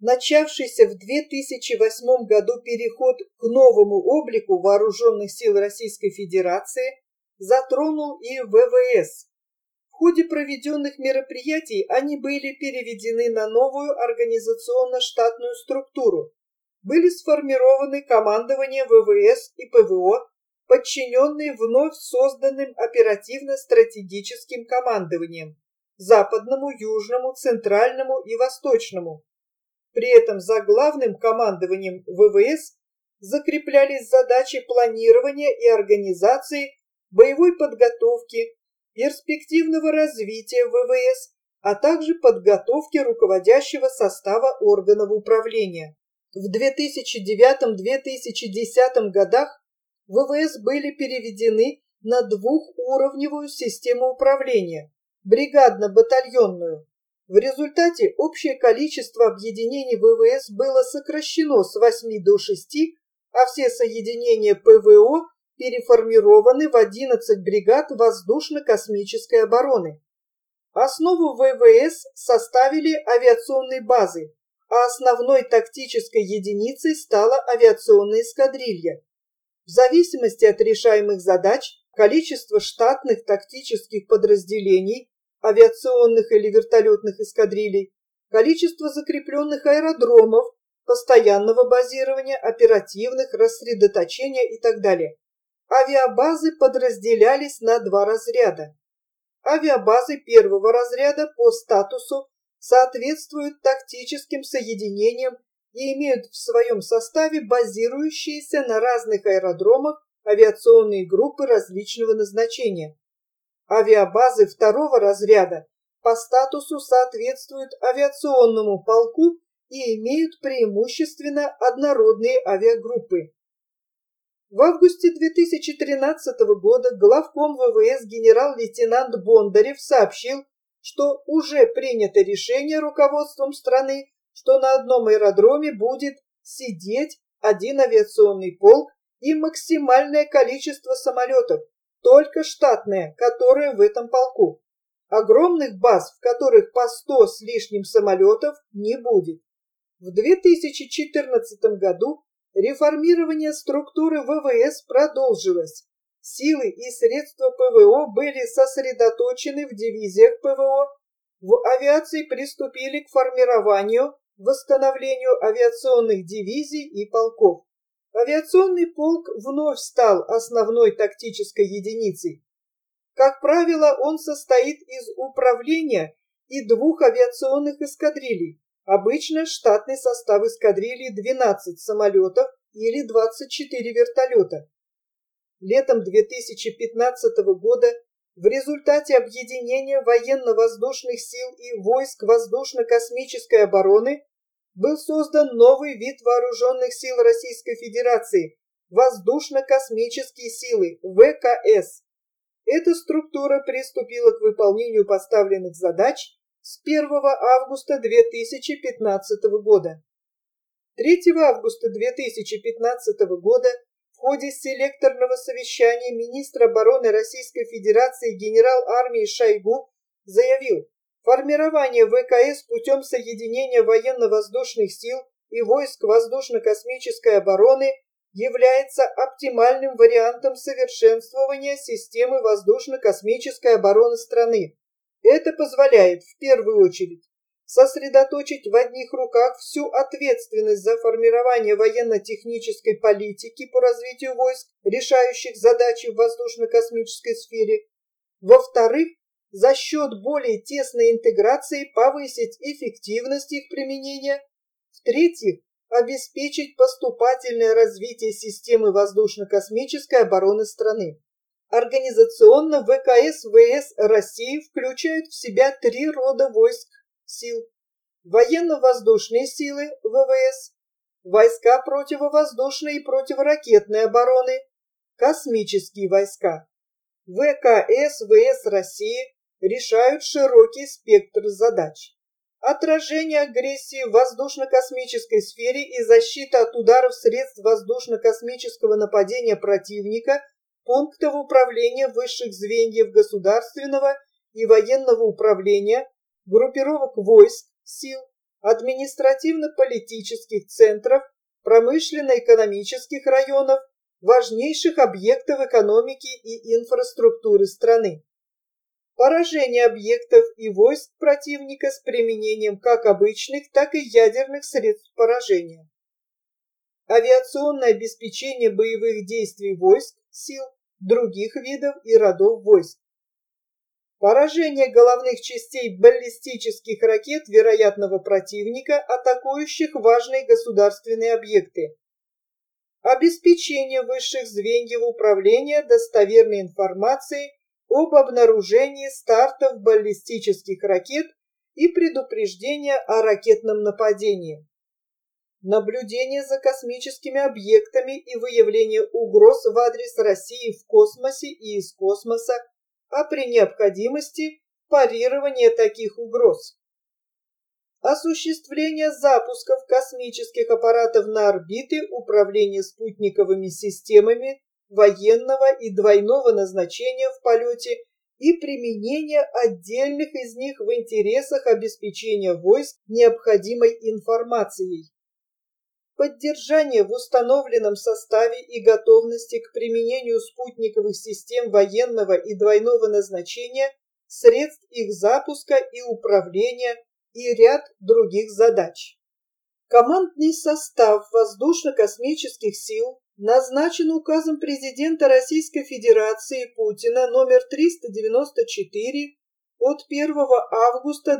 Начавшийся в 2008 году переход к новому облику Вооруженных сил Российской Федерации затронул и ВВС. В ходе проведенных мероприятий они были переведены на новую организационно-штатную структуру. Были сформированы командование ВВС и ПВО, подчиненные вновь созданным оперативно-стратегическим командованием – Западному, Южному, Центральному и Восточному. При этом за главным командованием ВВС закреплялись задачи планирования и организации боевой подготовки, перспективного развития ВВС, а также подготовки руководящего состава органов управления. В 2009-2010 годах ВВС были переведены на двухуровневую систему управления – бригадно-батальонную. В результате общее количество объединений ВВС было сокращено с 8 до 6, а все соединения ПВО переформированы в 11 бригад воздушно-космической обороны. Основу ВВС составили авиационные базы, а основной тактической единицей стала авиационная эскадрилья. В зависимости от решаемых задач, количество штатных тактических подразделений, авиационных или вертолетных эскадрилей, количество закрепленных аэродромов, постоянного базирования, оперативных, рассредоточения и так далее. Авиабазы подразделялись на два разряда. Авиабазы первого разряда по статусу соответствуют тактическим соединениям и имеют в своем составе базирующиеся на разных аэродромах авиационные группы различного назначения. Авиабазы второго разряда по статусу соответствуют авиационному полку и имеют преимущественно однородные авиагруппы. В августе 2013 года главком ВВС генерал-лейтенант Бондарев сообщил, что уже принято решение руководством страны, что на одном аэродроме будет сидеть один авиационный полк и максимальное количество самолетов, только штатное, которое в этом полку. Огромных баз, в которых по 100 с лишним самолетов, не будет. В 2014 году реформирование структуры ВВС продолжилось. Силы и средства ПВО были сосредоточены в дивизиях ПВО. В авиации приступили к формированию, восстановлению авиационных дивизий и полков. Авиационный полк вновь стал основной тактической единицей. Как правило, он состоит из управления и двух авиационных эскадрилей. Обычно штатный состав эскадрильи 12 самолетов или 24 вертолета. Летом 2015 года в результате объединения военно-воздушных сил и войск воздушно-космической обороны был создан новый вид вооруженных сил Российской Федерации – воздушно-космические силы ВКС. Эта структура приступила к выполнению поставленных задач с 1 августа 2015 года. 3 августа 2015 года в ходе селекторного совещания министр обороны Российской Федерации генерал армии Шойгу заявил, формирование ВКС путем соединения военно-воздушных сил и войск воздушно-космической обороны является оптимальным вариантом совершенствования системы воздушно-космической обороны страны. Это позволяет, в первую очередь, сосредоточить в одних руках всю ответственность за формирование военно-технической политики по развитию войск, решающих задачи в воздушно-космической сфере. Во-вторых, за счет более тесной интеграции повысить эффективность их применения. В-третьих, обеспечить поступательное развитие системы воздушно-космической обороны страны. Организационно ВКС ВС России включают в себя 3 рода войск сил. Военно-воздушные силы ВВС, войска противовоздушной и противоракетной обороны, космические войска. ВКС ВС России решают широкий спектр задач. Отражение агрессии в воздушно-космической сфере и защита от ударов средств воздушно-космического нападения противника, пунктов управления высших звеньев государственного и военного управления, группировок войск, сил, административно-политических центров, промышленно-экономических районов, важнейших объектов экономики и инфраструктуры страны. Поражение объектов и войск противника с применением как обычных, так и ядерных средств поражения. Авиационное обеспечение боевых действий войск, сил, других видов и родов войск. Поражение головных частей баллистических ракет вероятного противника, атакующих важные государственные объекты. Обеспечение высших звеньев управления достоверной информацией об обнаружении стартов баллистических ракет и предупреждение о ракетном нападении. Наблюдение за космическими объектами и выявление угроз в адрес России в космосе и из космоса, а при необходимости парирование таких угроз. Осуществление запусков космических аппаратов на орбиты, управление спутниковыми системами военного и двойного назначения в полете и применение отдельных из них в интересах обеспечения войск необходимой информацией. Поддержание в установленном составе и готовности к применению спутниковых систем военного и двойного назначения, средств их запуска и управления и ряд других задач. Командный состав воздушно-космических сил назначен указом президента Российской Федерации Путина номер 394 от 1 августа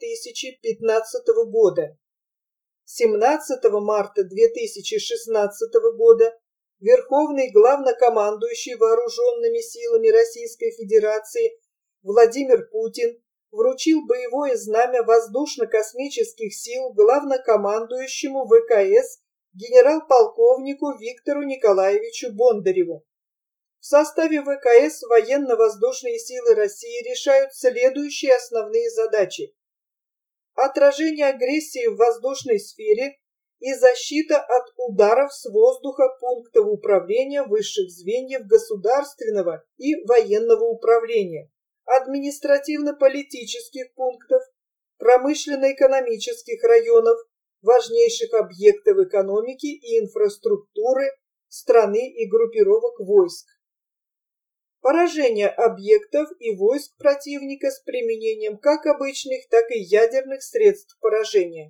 2015 года. 17 марта 2016 года Верховный главнокомандующий Вооруженными силами Российской Федерации Владимир Путин вручил боевое знамя воздушно-космических сил главнокомандующему ВКС генерал-полковнику Виктору Николаевичу Бондареву. В составе ВКС военно-воздушные силы России решают следующие основные задачи: отражение агрессии в воздушной сфере и защита от ударов с воздуха пунктов управления высших звеньев государственного и военного управления, административно-политических пунктов, промышленно-экономических районов, важнейших объектов экономики и инфраструктуры страны и группировок войск. Поражение объектов и войск противника с применением как обычных, так и ядерных средств поражения.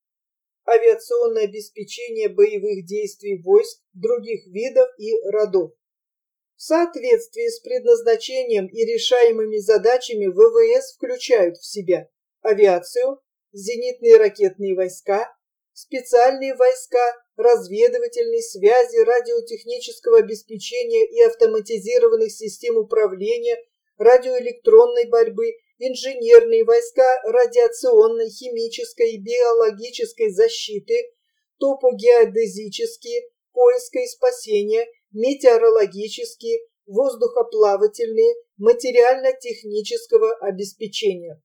Авиационное обеспечение боевых действий войск других видов и родов. В соответствии с предназначением и решаемыми задачами ВВС включают в себя авиацию, зенитные ракетные войска, специальные войска, разведывательной связи, радиотехнического обеспечения и автоматизированных систем управления, радиоэлектронной борьбы, инженерные войска радиационной, химической и биологической защиты, топогеодезические, поиска и спасения, метеорологические, воздухоплавательные, материально-технического обеспечения.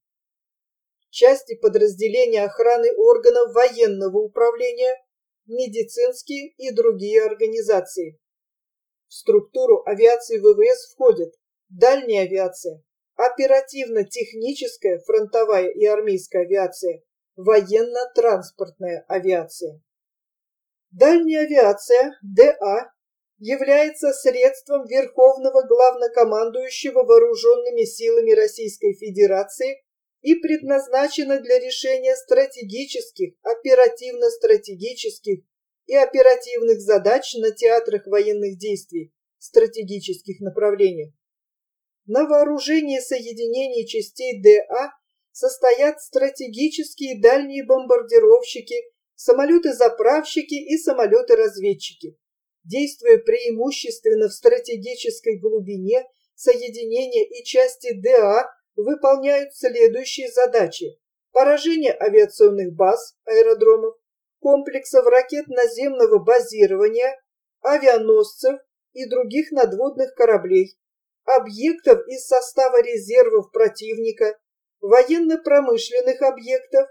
Части подразделения охраны органов военного управления, медицинские и другие организации. В структуру авиации ВВС входят дальняя авиация, оперативно-техническая, фронтовая и армейская авиация, военно-транспортная авиация. Дальняя авиация, ДА, является средством Верховного Главнокомандующего Вооруженными силами Российской Федерации и предназначена для решения стратегических, оперативно-стратегических и оперативных задач на театрах военных действий, стратегических направлениях. На вооружении соединений частей ДА состоят стратегические дальние бомбардировщики, самолеты-заправщики и самолеты-разведчики. Действуя преимущественно в стратегической глубине, соединения и части ДА выполняют следующие задачи: поражение авиационных баз, аэродромов, комплексов ракет наземного базирования, авианосцев и других надводных кораблей, объектов из состава резервов противника, военно-промышленных объектов,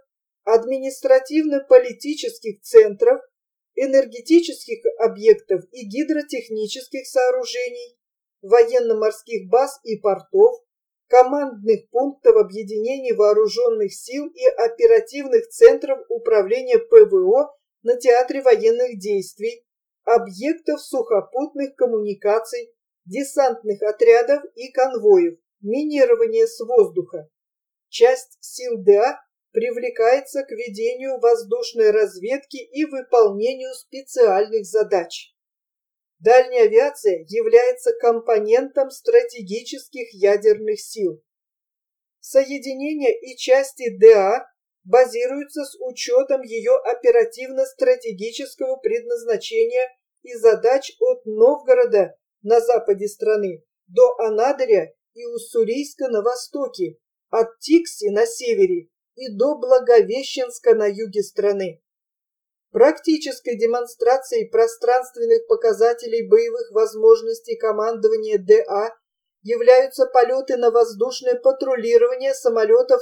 административно-политических центров, энергетических объектов и гидротехнических сооружений, военно-морских баз и портов, командных пунктов объединений вооруженных сил и оперативных центров управления ПВО на театре военных действий, объектов сухопутных коммуникаций, десантных отрядов и конвоев, минирование с воздуха. Часть сил ДА привлекается к ведению воздушной разведки и выполнению специальных задач. Дальняя авиация является компонентом стратегических ядерных сил. Соединения и части ДА базируются с учетом ее оперативно-стратегического предназначения и задач от Новгорода на западе страны до Анадыря и Уссурийска на востоке, от Тикси на севере и до Благовещенска на юге страны. Практической демонстрацией пространственных показателей боевых возможностей командования ДА являются полеты на воздушное патрулирование самолетов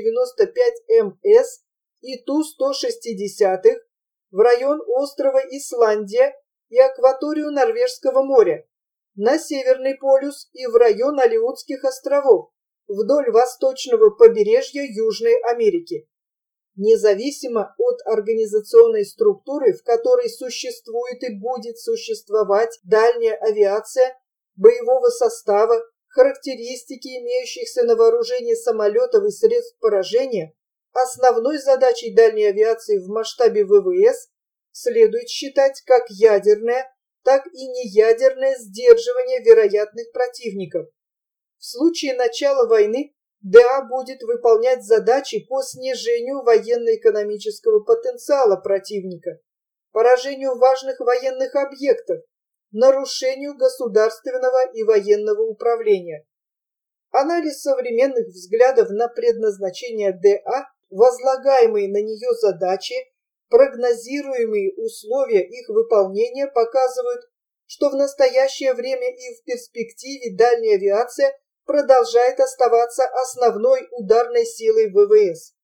Ту-95МС и Ту-160 в район острова Исландия и акваторию Норвежского моря, на Северный полюс и в район Алеутских островов, вдоль восточного побережья Южной Америки. Независимо от организационной структуры, в которой существует и будет существовать дальняя авиация, боевого состава, характеристики имеющихся на вооружении самолетов и средств поражения, основной задачей дальней авиации в масштабе ВВС следует считать как ядерное, так и неядерное сдерживание вероятных противников. В случае начала войны ДА будет выполнять задачи по снижению военно-экономического потенциала противника, поражению важных военных объектов, нарушению государственного и военного управления. Анализ современных взглядов на предназначение ДА, возлагаемые на нее задачи, прогнозируемые условия их выполнения показывают, что в настоящее время и в перспективе дальняя авиация продолжает оставаться основной ударной силой ВВС.